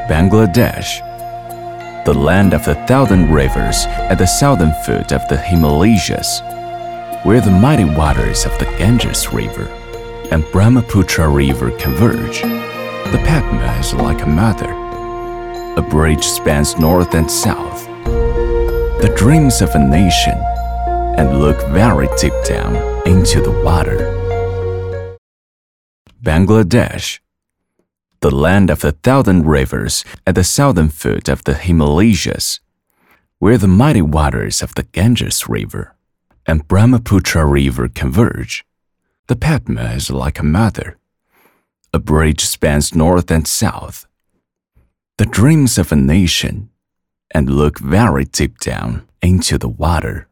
Bangladesh, the land of the thousand rivers at the southern foot of the Himalayas, where the mighty waters of the Ganges River and Brahmaputra River converge. The Padma is like a mother. A bridge spans north and south, the dreams of a nation, and look very deep down into the water. Bangladesh, the land of the thousand rivers at the southern foot of the Himalayas, where the mighty waters of the Ganges River and Brahmaputra River converge. The Padma is like a mother. A bridge spans north and south, the dreams of a nation, and look very deep down into the water.